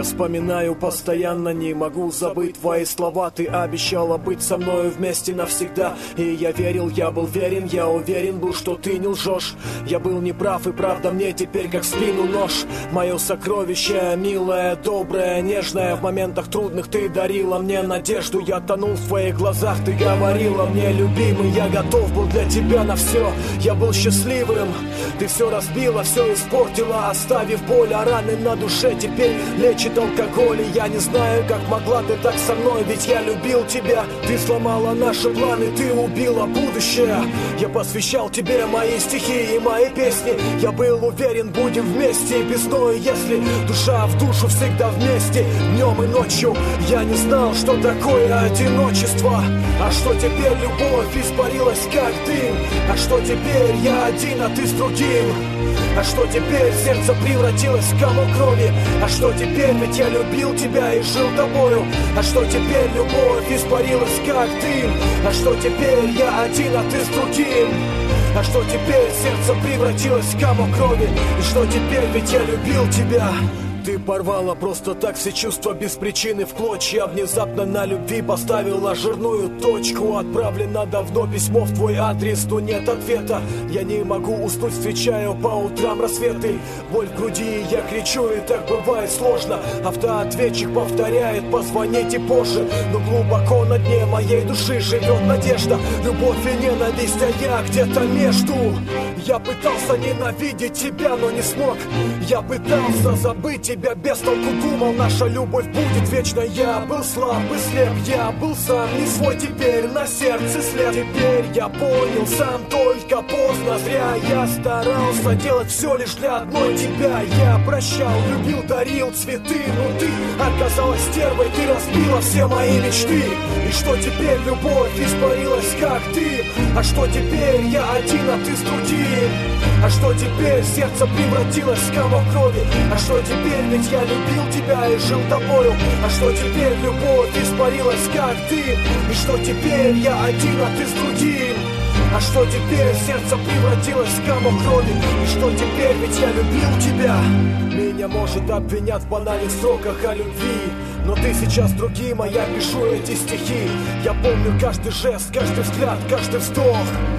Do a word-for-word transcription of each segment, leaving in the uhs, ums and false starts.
я вспоминаю постоянно, не могу забыть твои слова. Ты обещала быть со мною вместе навсегда. И я верил, я был верен, я уверен был, что ты не лжешь. Я был неправ, и правда мне теперь как в спину нож. Мое сокровище, милое, доброе, нежное. В моментах трудных ты дарила мне надежду. Я тонул в твоих глазах, ты говорила мне: любимый, я готов был для тебя на все. Я был счастливым, ты все разбила, все испортила, оставив боль, а раны на душе теперь лечит алкоголь. И я не знаю, как могла ты так со мной, ведь я любил тебя. Ты сломала наши планы, ты убила будущее. Я посвящал тебе мои стихи и мои песни. Я был уверен, будем вместе и весной, если душа в душу всегда вместе, днем и ночью. Я не знал, что такое одиночество. А что теперь любовь испарилась как дым? А что теперь я один, а ты с другим? А что теперь сердце превратилось в комок крови? А что теперь, ведь я любил тебя и жил тобою? А что теперь любовь испарилась как дым? А что теперь я один, а ты с другим? А что теперь сердце превратилось в комок крови? И что теперь, ведь я любил тебя? Ты порвала просто так все чувства без причины в клочья. Внезапно на любви поставила жирную точку. Отправлено давно письмо в твой адрес, но нет ответа. Я не могу уснуть, встречаю по утрам рассветы. Боль в груди, я кричу, и так бывает сложно. Автоответчик повторяет: позвоните позже. Но глубоко на дне моей души живет надежда. Любовь и ненависть, а я где-то между. Я пытался ненавидеть тебя, но не смог. Я пытался забыть тебя, без толку думал, наша любовь будет вечной. Я был слаб и слеп, я был сам не свой, теперь на сердце след. Теперь я понял сам, только поздно, зря. Я старался делать все лишь для одной тебя. Я прощал, любил, дарил цветы, но ты оказалась стервой, ты разбила все мои мечты. И что теперь любовь испарилась как ты? А что теперь я один, а ты с другим? А что теперь сердце превратилось в комок крови? А что теперь, ведь я любил тебя и жил тобою? А что теперь любовь испарилась как ты? И что теперь я один, а ты с другим? А что теперь сердце превратилось в комок крови? И что теперь, ведь я любил тебя? Меня может обвинять в банальных строках о любви, но ты сейчас другим, а я пишу эти стихи. Я помню каждый жест, каждый взгляд, каждый вздох.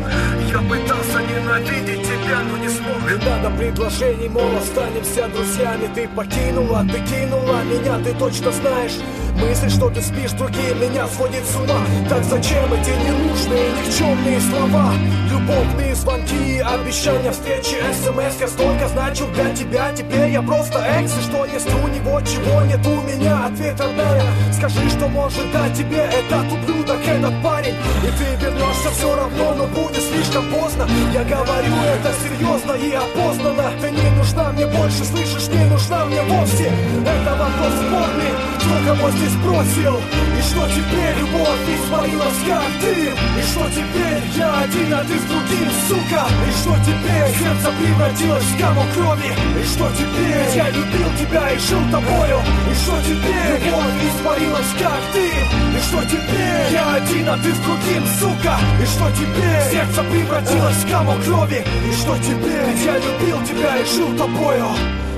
Я пытался ненавидеть тебя, но не смог. Не надо предложений, мол, останемся друзьями. Ты покинула, ты кинула меня, ты точно знаешь. Мысль, что ты спишь другим, меня сводит с ума. Так зачем эти ненужные, никчемные слова? Любовные звонки, обещания встречи, смс. Я столько значил для тебя, теперь я просто экс. И что есть у него, чего нет у меня? Ответ родная, скажи, что может дать тебе этот ублюдок, этот парень. И ты вернешься все равно, но будет слишком поздно. Я говорю это серьезно и опознанно. Ты не нужна мне больше, слышишь, не нужна мне вовсе. Это вопрос спорный, кто кого здесь бросил? И что теперь, любовь испарилась как дым? И что теперь, я один, а ты с другим, сука? И что теперь, сердце превратилось в комок крови? И что теперь, я любил тебя и жил тобою? И что теперь, любовь испарилась как дым? И что теперь, я один, а ты с другим, сука? И что теперь, сердце превратилось в комок крови? И что теперь, я любил тебя и жил тобою?